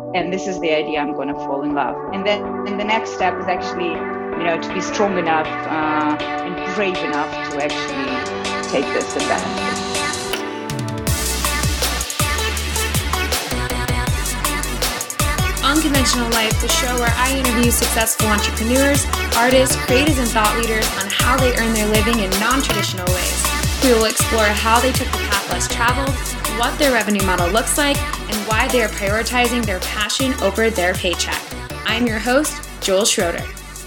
and this is the idea, I'm going to fall in love. And then the next step is actually, to be strong enough and brave enough to actually take this advantage. Unconventional Life, the show where I interview successful entrepreneurs, artists, creators, and thought leaders on how they earn their living in non-traditional ways. We will explore how they took the path less traveled, what their revenue model looks like, and why they are prioritizing their passion over their paycheck. I'm your host, Jules Schroeder.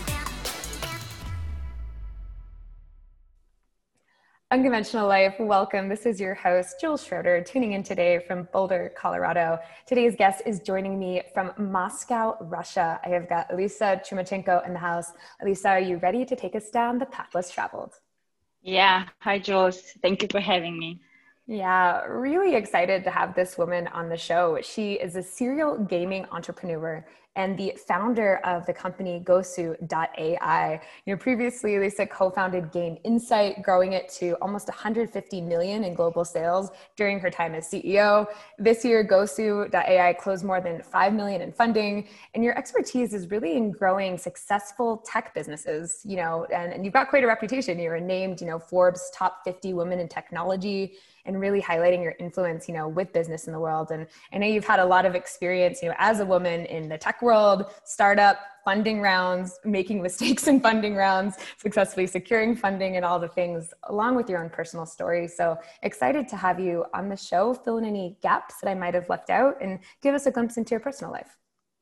Unconventional Life, welcome. This is your host, Jules Schroeder, tuning in today from Boulder, Colorado. Today's guest is joining me from Moscow, Russia. I have got Elisa Chumachenko in the house. Elisa, are you ready to take us down the path less traveled? Yeah. Hi, Jules. Thank you for having me. Yeah, really excited to have this woman on the show. She is a serial gaming entrepreneur and the founder of the company Gosu.ai. Previously, Lisa co-founded Game Insight, growing it to almost 150 million in global sales during her time as CEO. This year, Gosu.ai closed more than 5 million in funding. And your expertise is really in growing successful tech businesses, and you've got quite a reputation. You were named, Forbes top 50 women in technology, and really highlighting your influence, with business in the world. And I know you've had a lot of experience, as a woman in the tech world, startup, funding rounds, making mistakes in funding rounds, successfully securing funding and all the things, along with your own personal story. So excited to have you on the show, fill in any gaps that I might have left out and give us a glimpse into your personal life.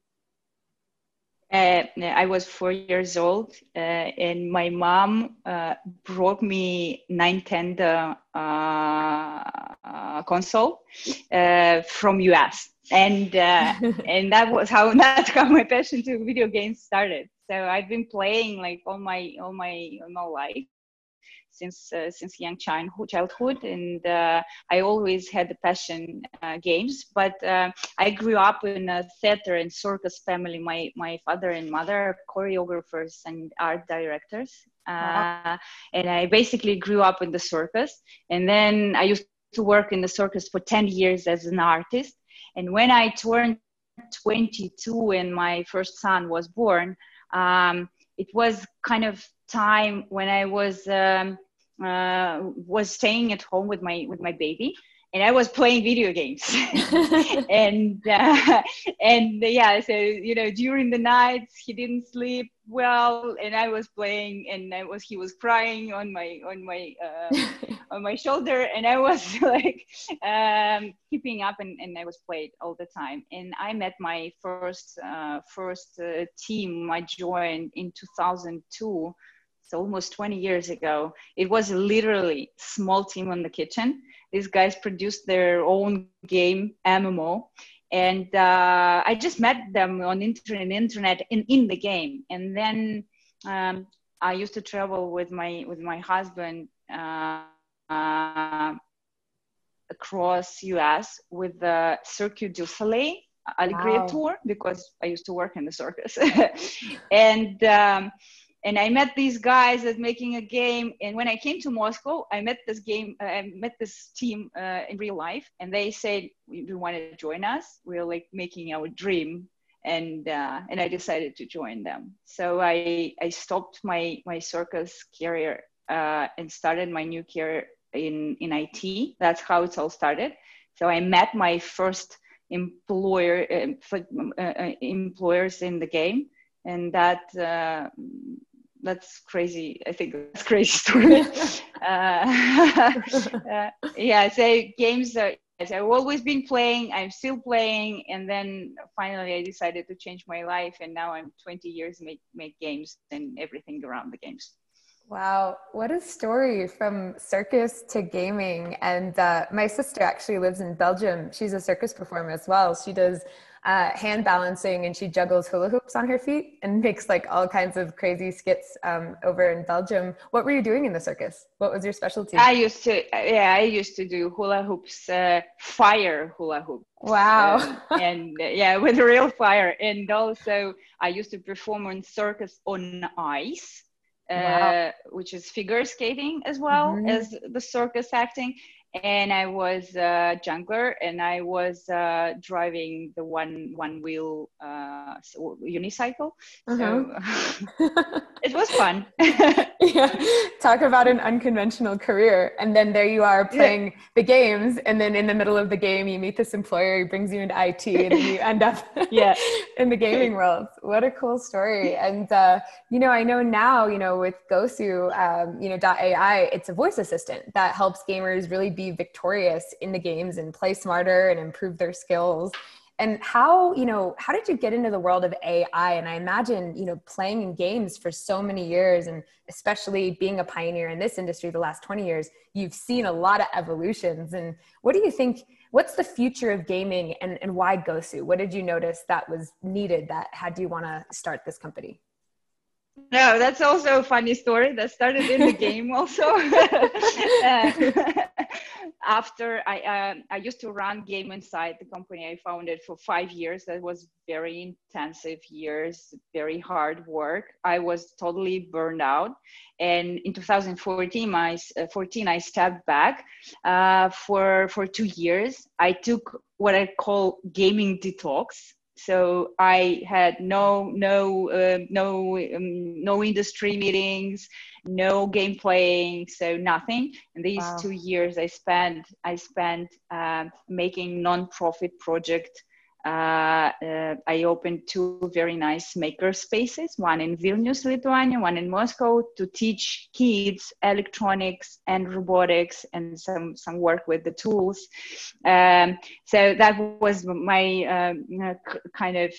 I was 4 years old, and my mom brought me Nintendo console from US, and that's how my passion to video games started. So I've been playing like all my life since young childhood, and I always had the passion games. But I grew up in a theater and circus family. My father and mother are choreographers and art directors, and I basically grew up in the circus. And then I used to work in the circus for 10 years as an artist. And when I turned 22 and my first son was born, it was kind of time when I was staying at home with my baby, and I was playing video games. and yeah, so during the nights he didn't sleep well, and I was playing, and he was crying on my on my shoulder, and I was like keeping up, and I was playing all the time. And I met my first team I joined in 2002. So almost 20 years ago. It was literally small team on the kitchen. These guys produced their own game, MMO. And I just met them on internet in the game. And then I used to travel with my husband across US with the Cirque du Soleil Alegria tour, because I used to work in the circus. And I met these guys that making a game. And when I came to Moscow, I met this team in real life. And they said, you want to join us? We're like making our dream. And I decided to join them. So I stopped my circus career and started my new career in IT. That's how it all started. So I met my first employers in the game. And that's crazy. I think that's a crazy story. Yeah, so games I've always been playing. I'm still playing. And then finally I decided to change my life. And now I'm 20 years make games and everything around the games. Wow, what a story from circus to gaming. And my sister actually lives in Belgium. She's a circus performer as well. She does hand balancing, and she juggles hula hoops on her feet and makes like all kinds of crazy skits over in Belgium. What were you doing in the circus? What was your specialty? I used to do hula hoops, fire hula hoops. Wow. With real fire. And also I used to perform on circus on ice. Wow. Which is figure skating as well as the circus acting. and I was a jungler, and I was driving the one wheel unicycle. So it was fun. Yeah. Talk about an unconventional career. And then there you are playing the games. And then in the middle of the game, you meet this employer who brings you into IT, and then you end up in the gaming world. What a cool story. And, you know, I know now, you know, with Gosu, you know, .ai, it's a voice assistant that helps gamers really be victorious in the games and play smarter and improve their skills. And how, you know, how did you get into the world of AI? And I imagine, you know, playing in games for so many years, and especially being a pioneer in this industry the last 20 years, you've seen a lot of evolutions. And what do you think, what's the future of gaming, and why Gosu? What did you notice that was needed that had you want to start this company? No, that's also a funny story that started in the game also. After I used to run game inside the company I founded for 5 years. That was very intensive years, very hard work. I was totally burned out. And in 2014, I stepped back for 2 years. I took what I call gaming detox. So I had no industry meetings, no game playing, so nothing. And these 2 years I spent making non-profit project. I opened 2 very nice maker spaces, one in Vilnius, Lithuania, one in Moscow, to teach kids electronics and robotics and some work with the tools. So that was my kind of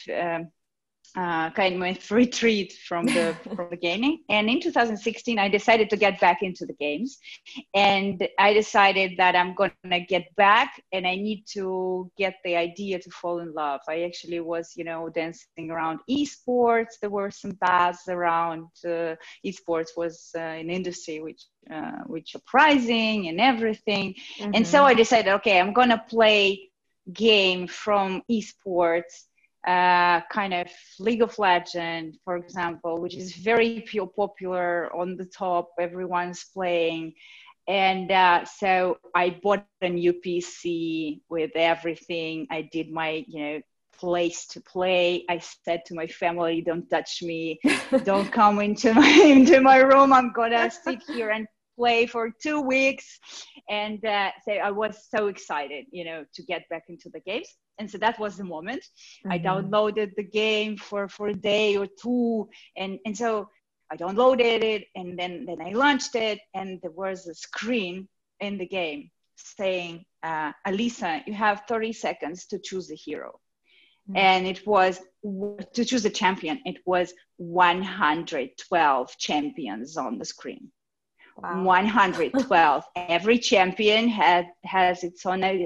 my retreat from the gaming. And in 2016, I decided to get back into the games, and I decided that I'm gonna get back, and I need to get the idea to fall in love. I actually was, you know, dancing around esports. There were some buzz around esports was an industry which surprising and everything. And so I decided, okay, I'm gonna play game from esports. Kind of League of Legends, for example, which is very popular on the top, everyone's playing. And so I bought a new PC with everything. I did my, you know, place to play. I said to my family, don't touch me, don't come into my room. I'm gonna sit here and play for 2 weeks. And so I was so excited, you know, to get back into the games. And so that was the moment. I downloaded the game for a day or two. And so I downloaded it, and then I launched it, and there was a screen in the game saying, Alisa, you have 30 seconds to choose a hero. And it was to choose a champion. It was 112 champions on the screen. Wow. 112. Every champion has its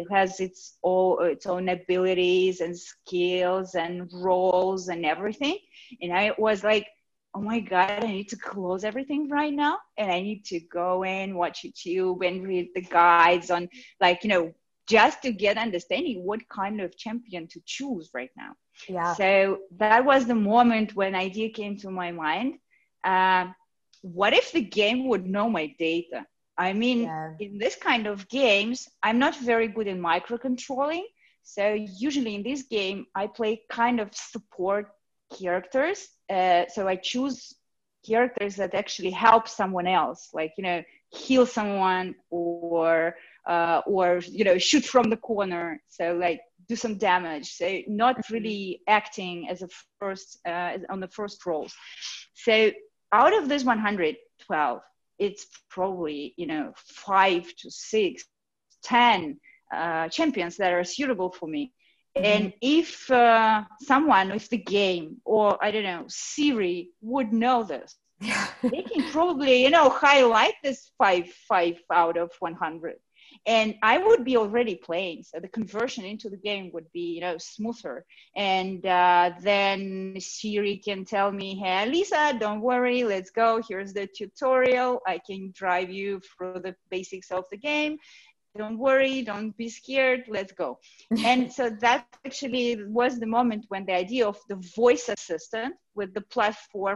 own abilities and skills and roles and everything. And I was like, oh my God, I need to close everything right now, and I need to go in, watch YouTube and read the guides on, like, you know, just to get understanding what kind of champion to choose right now. Yeah. So that was the moment when idea came to my mind. What if the game would know my data? I mean, in this kind of games, I'm not very good in microcontrolling. So usually in this game, I play kind of support characters. So I choose characters that actually help someone else, like, you know, heal someone or you know, shoot from the corner. So like do some damage. So not really acting as a first on the first roles. So out of this 112, it's probably, you know, 5 to 6, 10 champions that are suitable for me. And if someone with the game, or I don't know, Siri would know this, they can probably, you know, highlight this 5 out of 100. And I would be already playing, so the conversion into the game would be, you know, smoother. And then Siri can tell me, hey, Lisa, don't worry, let's go. Here's the tutorial. I can drive you through the basics of the game. Don't worry, don't be scared, let's go. And so that actually was the moment when the idea of the voice assistant with the platform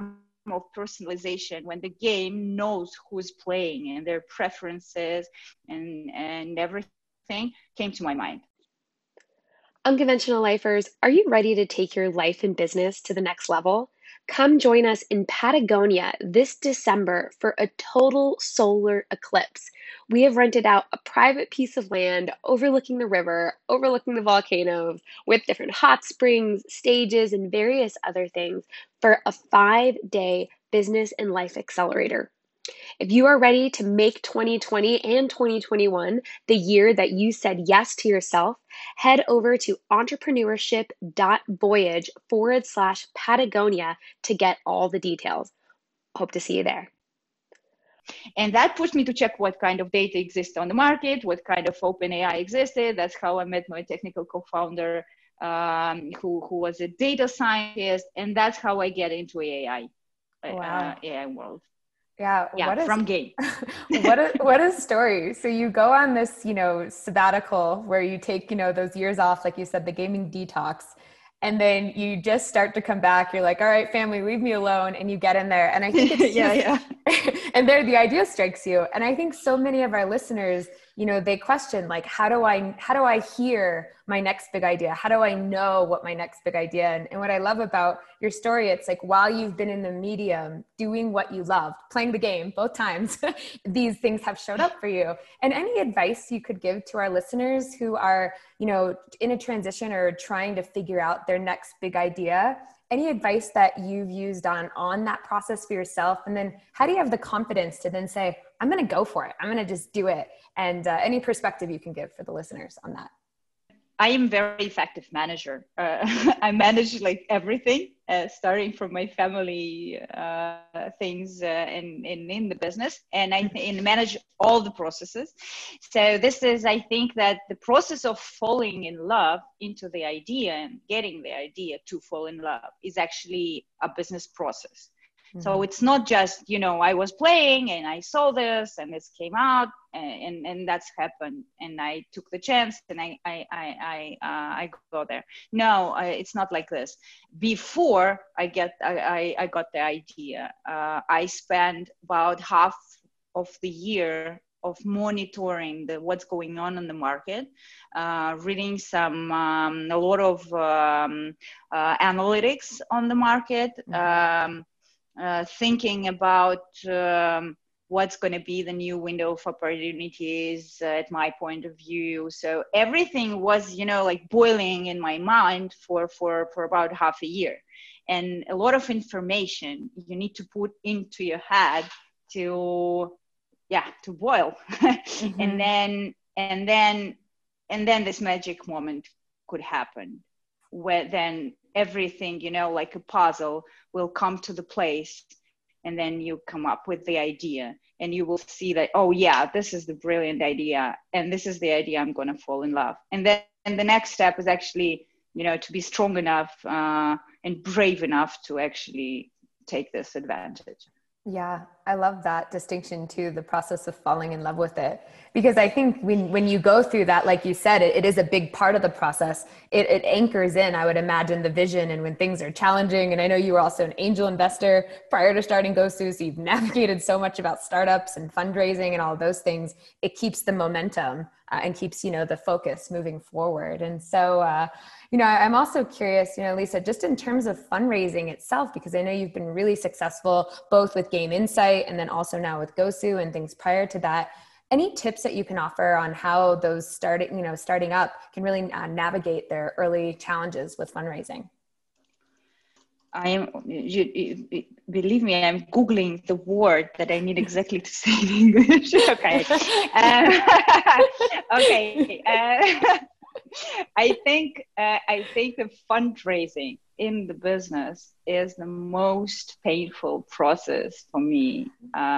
of personalization when the game knows who's playing and their preferences and everything came to my mind. Unconventional lifers, are you ready to take your life and business to the next level? Come join us in Patagonia this December for a total solar eclipse. We have rented out a private piece of land overlooking the river, overlooking the volcanoes, with different hot springs, stages, and various other things for a 5-day business and life accelerator. If you are ready to make 2020 and 2021 the year that you said yes to yourself, head over to entrepreneurship.voyage/Patagonia to get all the details. Hope to see you there. And that pushed me to check what kind of data exists on the market, what kind of OpenAI existed. That's how I met my technical co-founder, who was a data scientist. And that's how I get into AI, AI world. Yeah, from game. what a story. So you go on this, sabbatical where you take, those years off, like you said, the gaming detox, and then you just start to come back. You're like, all right, family, leave me alone. And you get in there. And I think it's and there the idea strikes you. And I think so many of our listeners, they question, like, how do I hear my next big idea? How do I know what my next big idea? And what I love about your story, it's like, while you've been in the medium, doing what you loved, playing the game both times, these things have showed up for you. And any advice you could give to our listeners who are, in a transition or trying to figure out their next big idea? Any advice that you've used on that process for yourself? And then how do you have the confidence to then say, I'm going to go for it. I'm going to just do it. And any perspective you can give for the listeners on that. I am very effective manager. I manage like everything, starting from my family things in the business, and I manage all the processes. So this is, I think that the process of falling in love into the idea and getting the idea to fall in love is actually a business process. Mm-hmm. So it's not just, I was playing and I saw this and this came out and that's happened and I took the chance and I go there. No, it's not like this. Before I got the idea, I spent about half of the year of monitoring what's going on in the market, reading a lot of analytics on the market, thinking about what's going to be the new window of opportunities at my point of view. So everything was, like boiling in my mind for about half a year. And a lot of information you need to put into your head to boil. Mm-hmm. and then this magic moment could happen where then everything, like a puzzle will come to the place, and then you come up with the idea and you will see that, oh yeah, this is the brilliant idea. And this is the idea I'm going to fall in love. And then the next step is actually, to be strong enough and brave enough to actually take this advantage. Yeah, I love that distinction too, the process of falling in love with it. Because I think when you go through that, like you said, it is a big part of the process. It anchors in, I would imagine, the vision and when things are challenging. And I know you were also an angel investor prior to starting GoSu, so you've navigated so much about startups and fundraising and all of those things. It keeps the momentum and keeps, the focus moving forward. And so, I'm also curious, Lisa, just in terms of fundraising itself, because I know you've been really successful both with Game Insight and then also now with GoSu and things prior to that. Any tips that you can offer on how those starting up can really navigate their early challenges with fundraising? Believe me, I'm Googling the word that I need exactly to say in English. Okay. Okay. I think the fundraising in the business is the most painful process for me.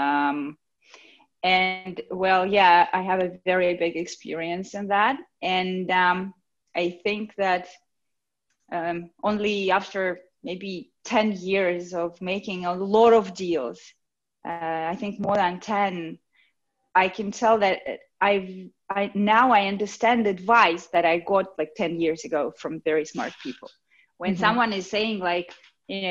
And well, yeah, I have a very big experience in that. And I think that only after maybe 10 years of making a lot of deals, I think more than 10, I can tell that now I understand advice that I got like 10 years ago from very smart people. When someone is saying like,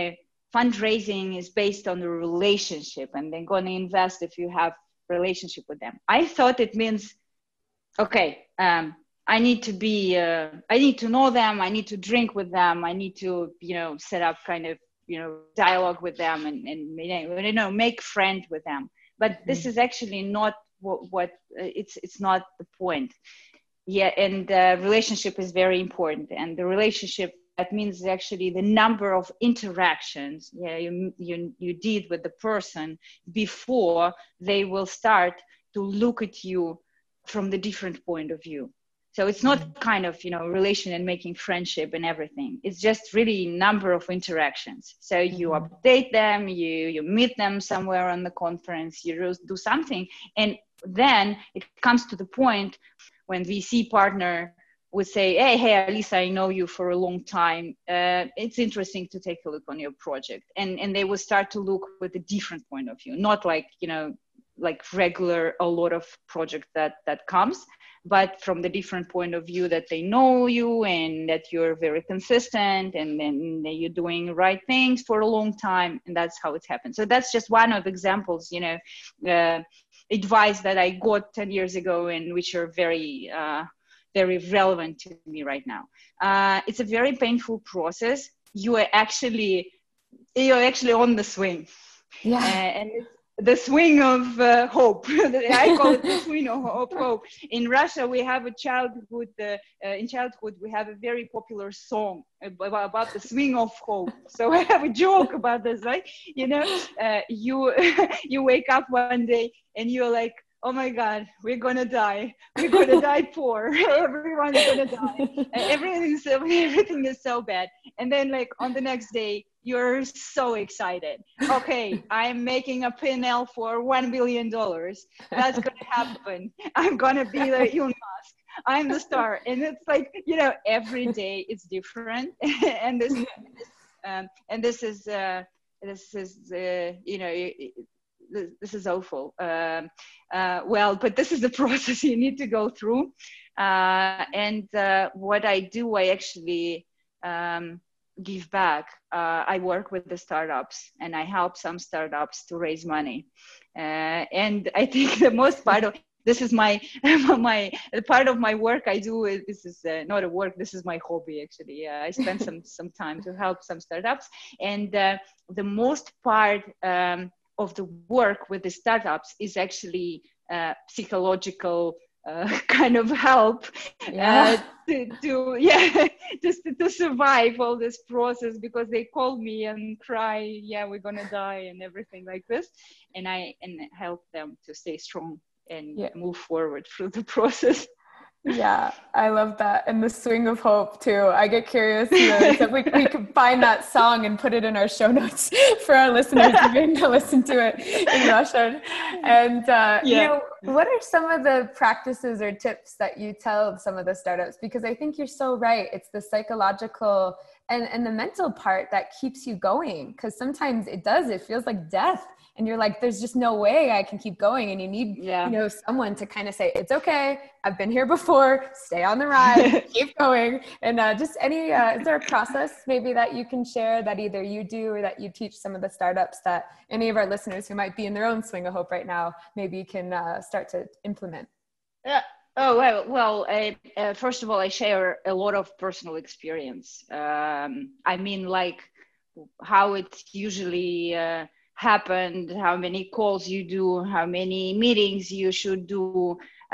fundraising is based on the relationship, and they're going to invest if you have relationship with them. I thought it means, okay, I need to know them. I need to drink with them. I need to, set up kind of, dialogue with them and make friend with them. But this is actually not what it's not the point. Yeah, and relationship is very important, and the relationship, that means actually the number of interactions you did with the person before they will start to look at you from the different point of view. So it's not kind of, relation and making friendship and everything. It's just really number of interactions. So you update them, you meet them somewhere on the conference, you do something. And then it comes to the point when VC partner would say, hey, Alisa, I know you for a long time. It's interesting to take a look on your project. And they will start to look with a different point of view, not like, like regular, a lot of project that comes, but from the different point of view that they know you and that you're very consistent and then you're doing right things for a long time. And that's how it happens. So that's just one of examples, advice that I got 10 years ago and which are very, very relevant to me right now. It's a very painful process. You're actually on the swing. Yeah. And it's the swing of hope. I call it the swing of hope. In Russia, we have a childhood, in childhood, we have a very popular song about the swing of hope. So I have a joke about this, right? You wake up one day and you're like, oh my God, we're gonna die. We're gonna die poor. Everyone's gonna die. Everything is so bad. And then like on the next day, you're so excited. Okay, I'm making a P&L for $1 billion. That's gonna happen. I'm gonna be like Elon Musk. I'm the star. And it's like, every day it's different. And this is awful. But this is the process you need to go through. What I do, I actually give back. I work with the startups and I help some startups to raise money. And I think the most part of this is my part of my work I do. This is not a work. This is my hobby, actually. I spend some time to help some startups. And the most part of the work with the startups is actually psychological kind of help to survive all this process, because they call me and cry, we're gonna die and everything like this, and I help them to stay strong and move forward through the process. Yeah, I love that. And the swing of hope too. I get curious if we could find that song and put it in our show notes for our listeners to listen to it in Russian. And, what are some of the practices or tips that you tell some of the startups? Because I think you're so right. It's the psychological and the mental part that keeps you going. Because sometimes it feels like death. And you're like, there's just no way I can keep going. And you need, someone to kind of say, it's okay. I've been here before. Stay on the ride, keep going. And is there a process maybe that you can share that either you do or that you teach some of the startups that any of our listeners who might be in their own swing of hope right now, maybe can start to implement? Yeah. Oh, well, first of all, I share a lot of personal experience. Like how it usually happened, how many calls you do, how many meetings you should do.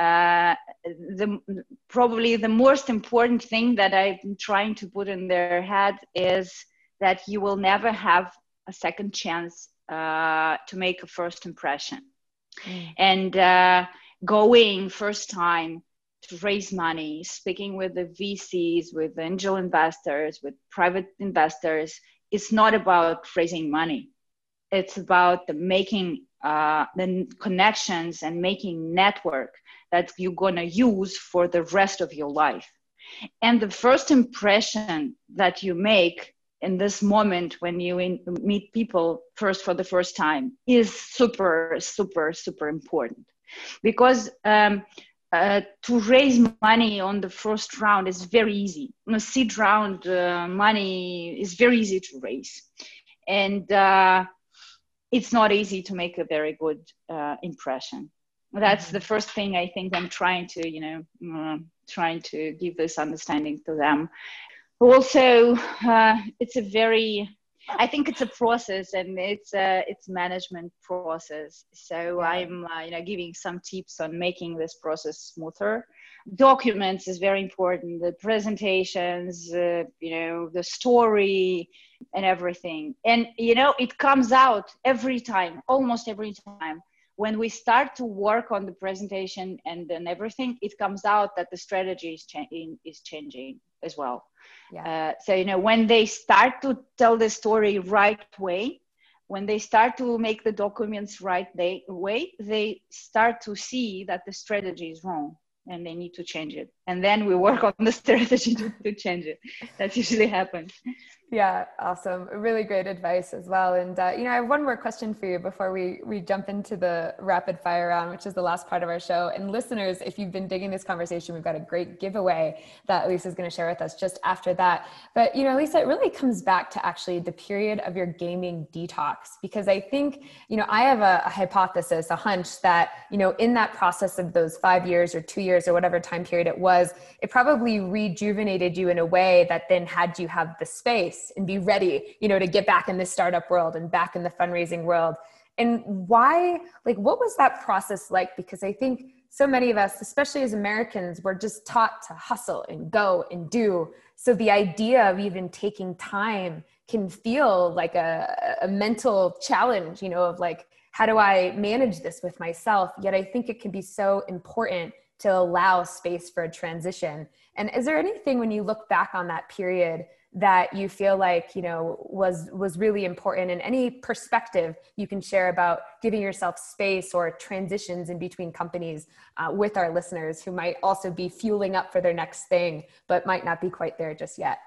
Probably the most important thing that I'm trying to put in their head is that you will never have a second chance to make a first impression. And going first time to raise money, speaking with the VCs, with angel investors, with private investors, it's not about raising money. It's about making the connections and making network that you're going to use for the rest of your life. And the first impression that you make in this moment when you meet people for the first time is super, super, super important. Because to raise money on the first round is very easy. On a seed round, money is very easy to raise. And it's not easy to make a very good impression. That's the first thing I think I'm trying to, trying to give this understanding to them. Also, I think it's a process, and it's management process. So I'm, giving some tips on making this process smoother. Documents is very important. The presentations, the story and everything. And, it comes out every time, almost every time. When we start to work on the presentation and then everything, it comes out that the strategy is changing as well. Yeah. So, when they start to tell the story right way, when they start to make the documents right way, they start to see that the strategy is wrong and they need to change it. And then we work on the strategy to change it. That usually happens. Yeah, awesome. Really great advice as well. And, I have one more question for you before we jump into the rapid fire round, which is the last part of our show. And listeners, if you've been digging this conversation, we've got a great giveaway that Lisa is going to share with us just after that. But, Lisa, it really comes back to actually the period of your gaming detox, because I think, I have a hypothesis, a hunch that, in that process of those 5 years or 2 years or whatever time period it was, it probably rejuvenated you in a way that then had you have the space and be ready, to get back in the startup world and back in the fundraising world. And why, what was that process like? Because I think so many of us, especially as Americans, we're just taught to hustle and go and do. So the idea of even taking time can feel like a mental challenge, of how do I manage this with myself? Yet I think it can be so important to allow space for a transition. And is there anything when you look back on that period that you feel like, was really important, and any perspective you can share about giving yourself space or transitions in between companies with our listeners who might also be fueling up for their next thing, but might not be quite there just yet?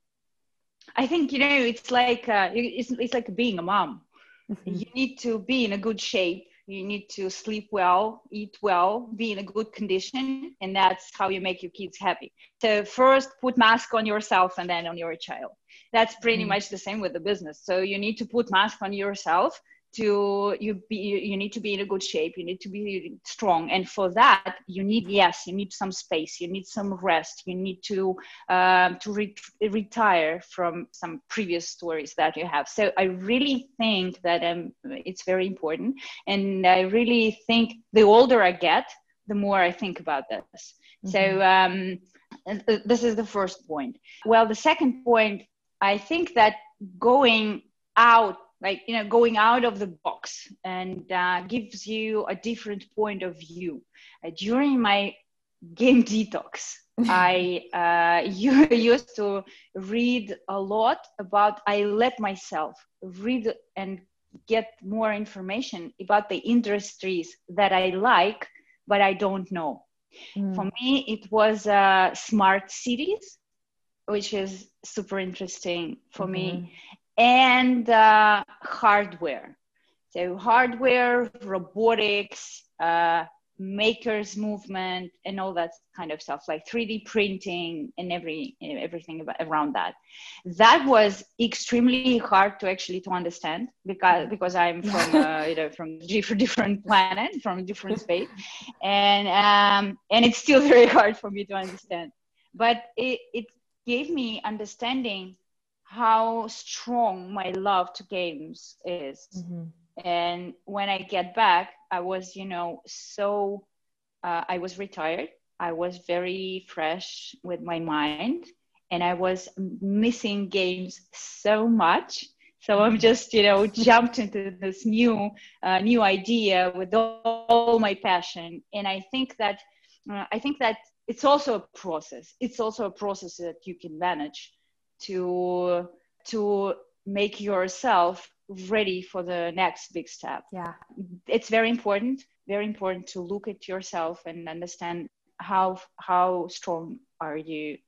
I think, it's like, it's like being a mom. Mm-hmm. You need to be in a good shape. You need to sleep well, eat well, be in a good condition, and that's how you make your kids happy. So first, put mask on yourself and then on your child. That's pretty much the same with the business. So you need to put mask on yourself. You need to be in a good shape. You need to be strong, and for that you need some space. You need some rest. You need to retire from some previous stories that you have. So I really think that it's very important, and I really think the older I get, the more I think about this. Mm-hmm. So this is the first point. Well, the second point, I think that going out of the box and gives you a different point of view. During my game detox, I used to read a lot I let myself read and get more information about the industries that I like, but I don't know. For me, it was smart cities, which is super interesting for me. And hardware. So hardware, robotics, makers movement, and all that kind of stuff, like 3D printing and everything around that. That was extremely hard to understand because I'm from from different planet, from a different space, and it's still very hard for me to understand. But it gave me understanding how strong my love to games is. And when I get back, I was, I was retired. I was very fresh with my mind, and I was missing games so much. So I'm just, jumped into this new idea with all my passion. And I think that it's also a process. It's also a process that you can manage to make yourself ready for the next big step. Yeah. It's very important to look at yourself and understand how strong are you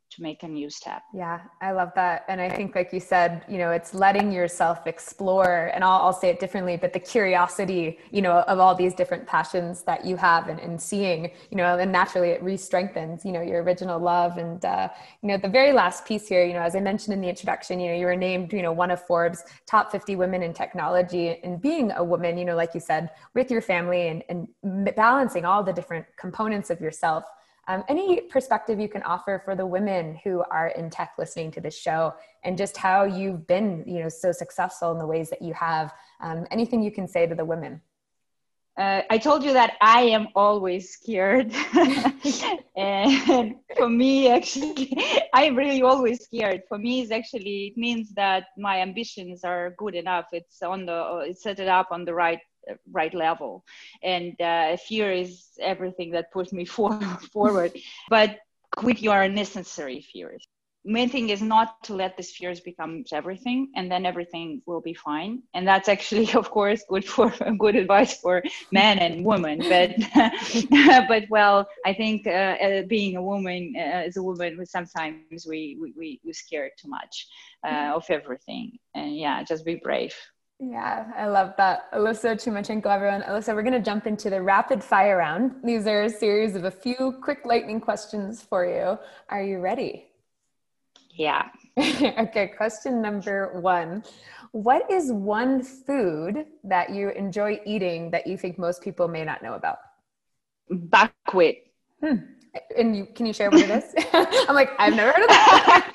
make a new step. Yeah, I love that. And I think, like you said, it's letting yourself explore, and I'll say it differently, but the curiosity, of all these different passions that you have, and seeing, and naturally it re-strengthens, your original love. And, the very last piece here, as I mentioned in the introduction, you were named, one of Forbes' top 50 women in technology, and being a woman, like you said, with your family and balancing all the different components of yourself. Any perspective you can offer for the women who are in tech listening to this show, and just how you've been, so successful in the ways that you have? Anything you can say to the women? I told you that I am always scared. And for me, actually, I'm really always scared. For me, it means that my ambitions are good enough. It's set it up on the right level, and fear is everything that puts me forward. But quit your unnecessary fears. Main thing is not to let these fears become everything, and then everything will be fine. And that's actually, of course, good advice for men and women. But well, I think being a woman, as a woman, sometimes we scared too much of everything. And yeah, just be brave. Yeah, I love that. Alyssa Chumachenko, everyone. Alyssa, we're going to jump into the rapid fire round. These are a series of a few quick lightning questions for you. Are you ready? Yeah. Okay, question number 1. What is one food that you enjoy eating that you think most people may not know about? Buckwheat. And can you share what it is? I'm like, I've never heard of that.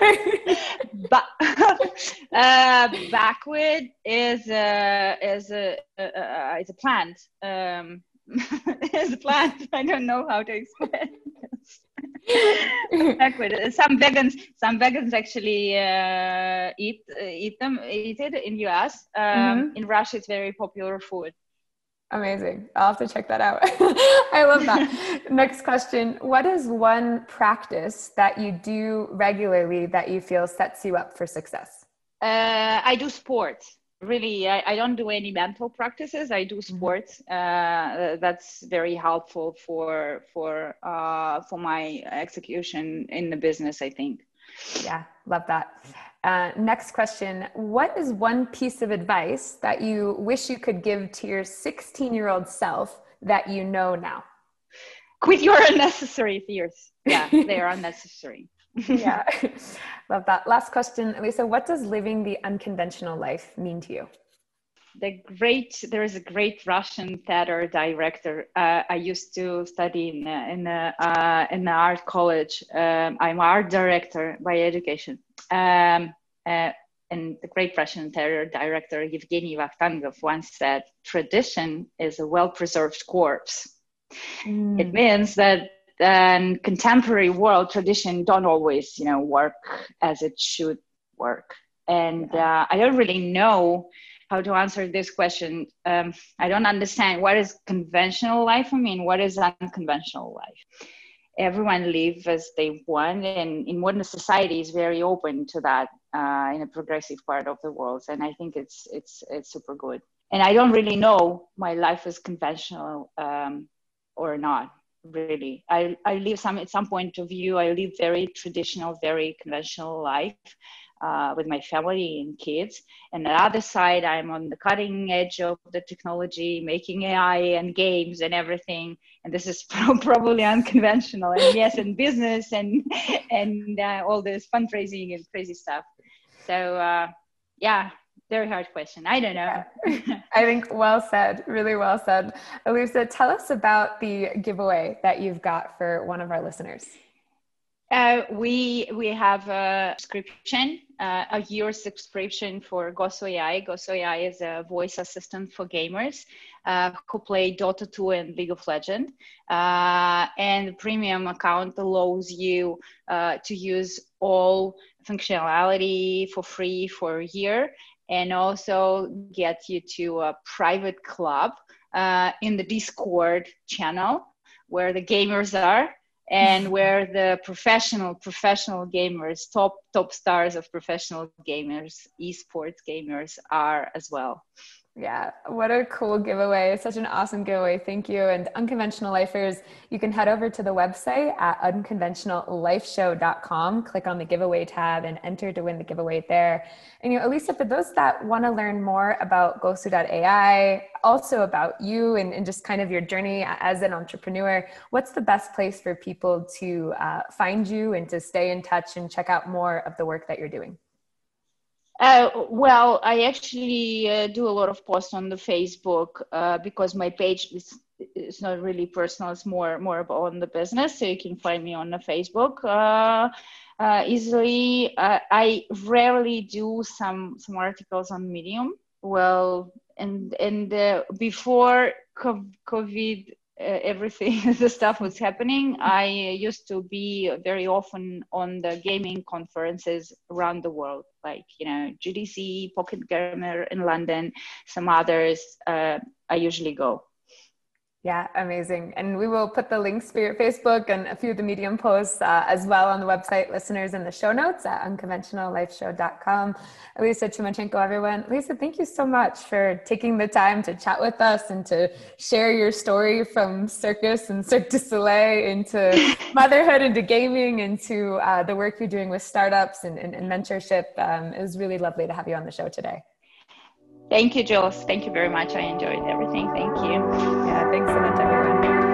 Buckwheat is a plant. It's a plant. I don't know how to explain this. Buckwheat. Some vegans actually eat it in US. In Russia, it's very popular food. Amazing. I'll have to check that out. I love that. Next question. What is one practice that you do regularly that you feel sets you up for success? I do sports. Really, I don't do any mental practices. I do sports. That's very helpful for my execution in the business, I think. Yeah, love that. Next question. What is one piece of advice that you wish you could give to your 16-year-old self that you know now? Quit your unnecessary fears. Yeah, they are unnecessary. Yeah, love that. Last question, Elisa. What does living the unconventional life mean to you? There is a great Russian theater director. I used to study in the art college. I'm art director by education. And the great Russian theater director Evgeny Vakhtangov once said, "Tradition is a well-preserved corpse." It means that in contemporary world, tradition don't always, work as it should work. And I don't really know how to answer this question. I don't understand what is conventional life. I mean, what is unconventional life? Everyone lives as they want, and in modern society is very open to that in a progressive part of the world. And I think it's super good. And I don't really know my life is conventional or not. Really, I live at some point of view, I live very traditional, very conventional life with my family and kids. And the other side, I'm on the cutting edge of the technology, making AI and games and everything. And this is probably unconventional. And yes, and business and all this fundraising and crazy stuff. So yeah. Very hard question. I don't know. Yeah. I think well said, really well said. Elisa, tell us about the giveaway that you've got for one of our listeners. We have a subscription, a year subscription for Gosu AI. Gosu AI is a voice assistant for gamers who play Dota 2 and League of Legends. And the premium account allows you to use all functionality for free for a year, and also get you to a private club in the Discord channel where the gamers are, and where the professional gamers, top stars of professional gamers, esports gamers are as well. Yeah, what a cool giveaway. Such an awesome giveaway. Thank you. And Unconventional Lifers, you can head over to the website at unconventionallifeshow.com, click on the giveaway tab and enter to win the giveaway there. And Elisa, for those that want to learn more about Gosu.ai, also about you and just kind of your journey as an entrepreneur, what's the best place for people to find you and to stay in touch and check out more of the work that you're doing? Well, I actually do a lot of posts on the Facebook because my page is not really personal. It's more on the business. So you can find me on the Facebook easily. I rarely do some articles on Medium. Well, and before COVID. Everything, the stuff was happening. I used to be very often on the gaming conferences around the world, like, GDC, Pocket Gamer in London, some others. I usually go. Yeah, amazing. And we will put the links for your Facebook and a few of the Medium posts as well on the website, listeners, in the show notes at unconventionallifeshow.com. Elisa Chymachenko, everyone. Elisa, thank you so much for taking the time to chat with us and to share your story from circus and Cirque du Soleil into motherhood, into gaming, into the work you're doing with startups and mentorship. It was really lovely to have you on the show today. Thank you, Jules. Thank you very much. I enjoyed everything. Thank you. Yeah, thanks so much, everyone.